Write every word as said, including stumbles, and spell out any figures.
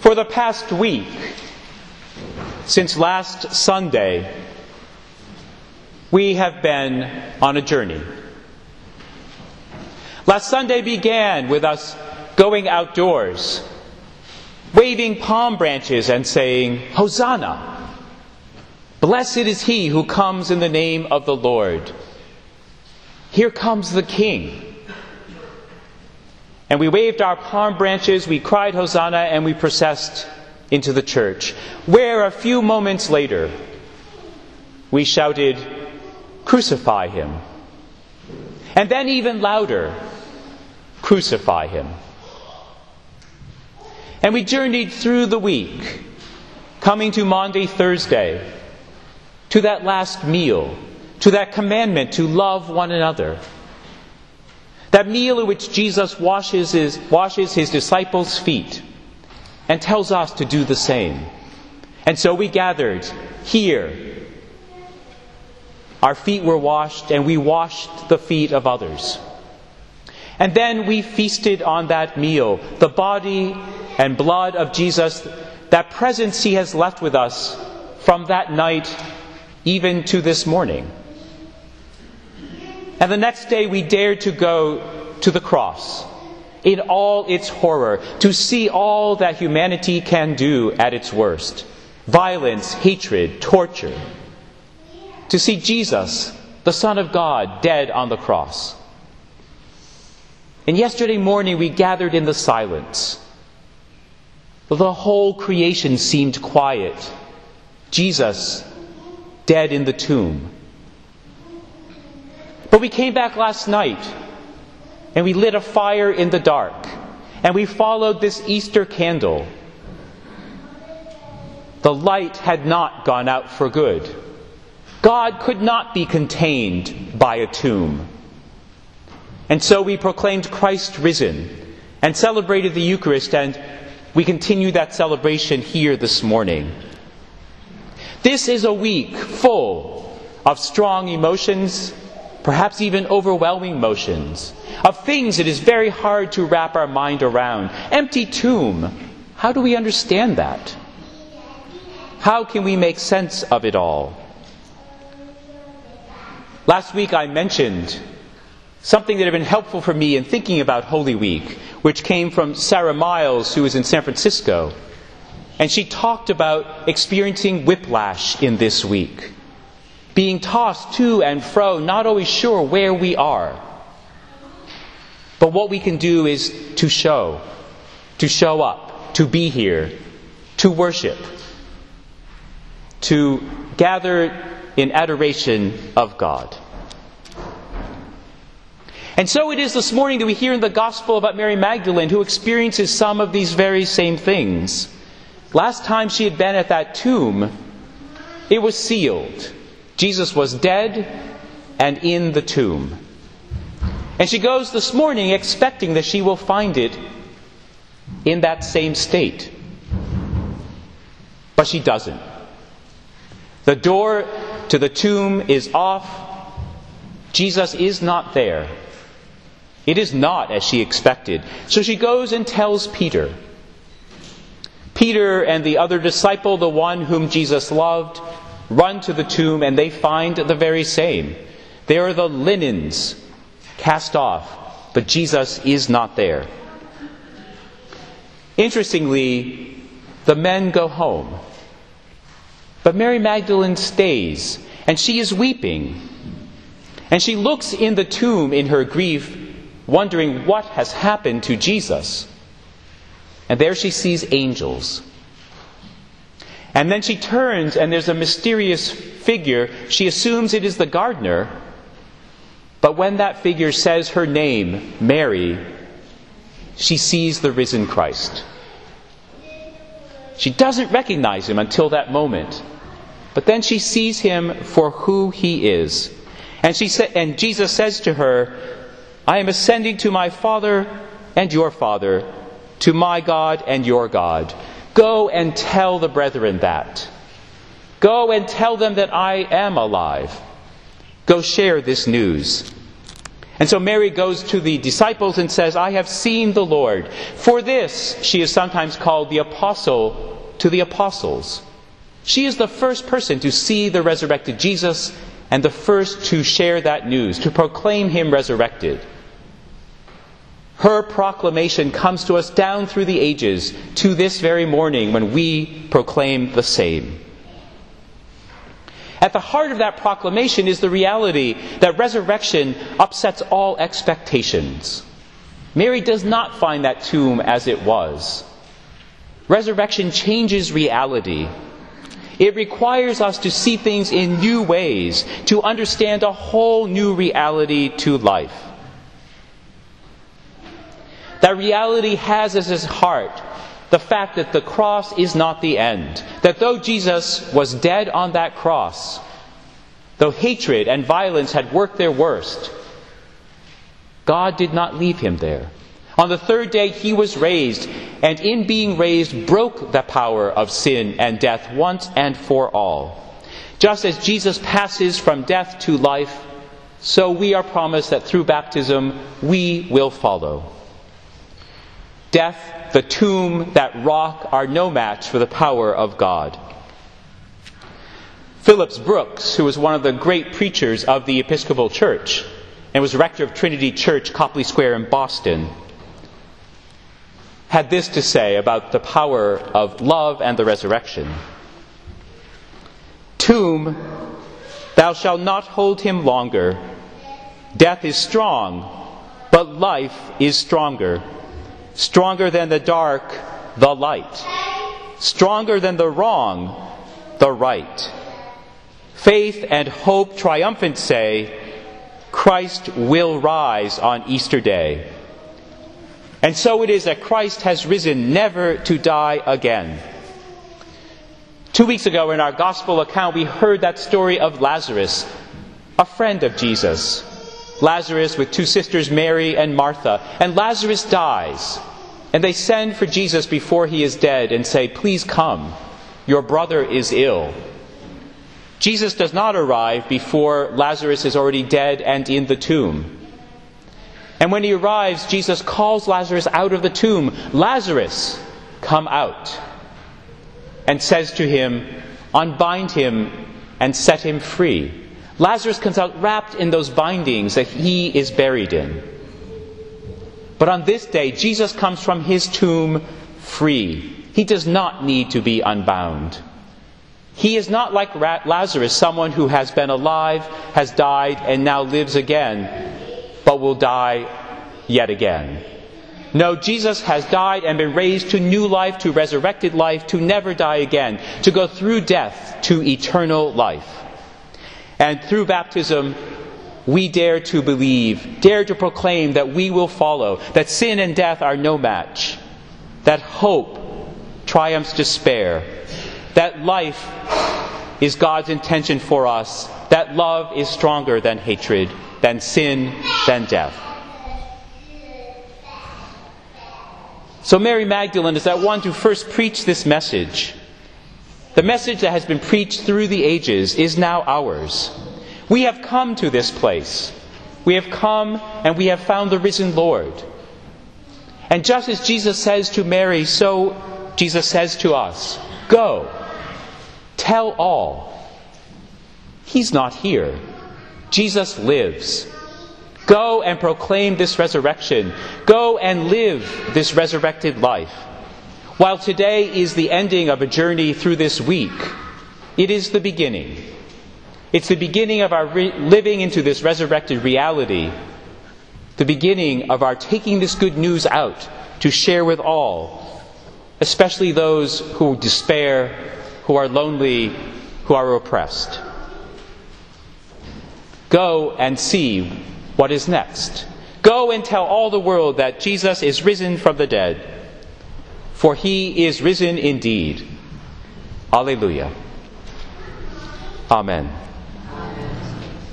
For the past week, since last Sunday, we have been on a journey. Last Sunday began with us going outdoors, waving palm branches and saying, "Hosanna! Blessed is he who comes in the name of the Lord. Here comes the King." And we waved our palm branches, we cried Hosanna, and we processed into the church, where a few moments later we shouted, "Crucify him." And then even louder, "Crucify him." And we journeyed through the week, coming to Maundy Thursday, to that last meal, to that commandment to love one another. That meal in which Jesus washes his, washes his disciples' feet and tells us to do the same. And so we gathered here. Our feet were washed, and we washed the feet of others. And then we feasted on that meal, the body and blood of Jesus, that presence he has left with us from that night even to this morning. And the next day we dared to go to the cross in all its horror, to see all that humanity can do at its worst: violence, hatred, torture. To see Jesus, the Son of God, dead on the cross. And yesterday morning we gathered in the silence. The whole creation seemed quiet. Jesus, dead in the tomb. But we came back last night, and we lit a fire in the dark, and we followed this Easter candle. The light had not gone out for good. God could not be contained by a tomb. And so we proclaimed Christ risen, and celebrated the Eucharist, and we continue that celebration here this morning. This is a week full of strong emotions, perhaps even overwhelming emotions, of things it is very hard to wrap our mind around. Empty tomb. How do we understand that? How can we make sense of it all? Last week I mentioned something that had been helpful for me in thinking about Holy Week, which came from Sarah Miles, who is in San Francisco. And she talked about experiencing whiplash in this week, being tossed to and fro, not always sure where we are. But what we can do is to show, to show up, to be here, to worship, to gather in adoration of God. And so it is this morning that we hear in the Gospel about Mary Magdalene, who experiences some of these very same things. Last time she had been at that tomb, it was sealed. Jesus was dead and in the tomb. And she goes this morning expecting that she will find it in that same state. But she doesn't. The door to the tomb is off. Jesus is not there. It is not as she expected. So she goes and tells Peter. Peter and the other disciple, the one whom Jesus loved, run to the tomb, and they find the very same. There are the linens cast off, but Jesus is not there. Interestingly, the men go home. But Mary Magdalene stays, and she is weeping. And she looks in the tomb in her grief, wondering what has happened to Jesus. And there she sees angels. And then she turns, and there's a mysterious figure. She assumes it is the gardener. But when that figure says her name, Mary, she sees the risen Christ. She doesn't recognize him until that moment. But then she sees him for who he is. And she sa- and Jesus says to her, "I am ascending to my Father and your Father, to my God and your God. Go and tell the brethren that. Go and tell them that I am alive. Go share this news." And so Mary goes to the disciples and says, I have seen the Lord. For this, she is sometimes called the apostle to the apostles. She is the first person to see the resurrected Jesus and the first to share that news, to proclaim him resurrected. Her proclamation comes to us down through the ages to this very morning when we proclaim the same. At the heart of that proclamation is the reality that resurrection upsets all expectations. Mary does not find that tomb as it was. Resurrection changes reality. It requires us to see things in new ways, to understand a whole new reality to life. That reality has as its heart the fact that the cross is not the end. That though Jesus was dead on that cross, though hatred and violence had worked their worst, God did not leave him there. On the third day he was raised, and in being raised broke the power of sin and death once and for all. Just as Jesus passes from death to life, so we are promised that through baptism we will follow. Death, the tomb, that rock are no match for the power of God. Phillips Brooks, who was one of the great preachers of the Episcopal Church and was rector of Trinity Church, Copley Square in Boston, had this to say about the power of love and the resurrection. Tomb, thou shalt not hold him longer. Death is strong, but life is stronger. Stronger than the dark, the light. Stronger than the wrong, the right. Faith and hope triumphant say, Christ will rise on Easter Day. And so it is that Christ has risen never to die again. Two weeks ago in our gospel account we heard that story of Lazarus, a friend of Jesus. Lazarus with two sisters, Mary and Martha. And Lazarus dies. And they send for Jesus before he is dead and say, please come, your brother is ill. Jesus does not arrive before Lazarus is already dead and in the tomb. And when he arrives, Jesus calls Lazarus out of the tomb. Lazarus, come out. And says to him, unbind him and set him free. Lazarus comes out wrapped in those bindings that he is buried in. But on this day, Jesus comes from his tomb free. He does not need to be unbound. He is not like Lazarus, someone who has been alive, has died, and now lives again, but will die yet again. No, Jesus has died and been raised to new life, to resurrected life, to never die again, to go through death to eternal life. And through baptism, we dare to believe, dare to proclaim that we will follow, that sin and death are no match, that hope triumphs despair, that life is God's intention for us, that love is stronger than hatred, than sin, than death. So Mary Magdalene is that one to first preach this message. The message that has been preached through the ages is now ours. We have come to this place. We have come and we have found the risen Lord. And just as Jesus says to Mary, so Jesus says to us, go, tell all. He's not here. Jesus lives. Go and proclaim this resurrection. Go and live this resurrected life. While today is the ending of a journey through this week, it is the beginning. It's the beginning of our re- living into this resurrected reality. The beginning of our taking this good news out to share with all, especially those who despair, who are lonely, who are oppressed. Go and see what is next. Go and tell all the world that Jesus is risen from the dead, for he is risen indeed. Alleluia. Amen.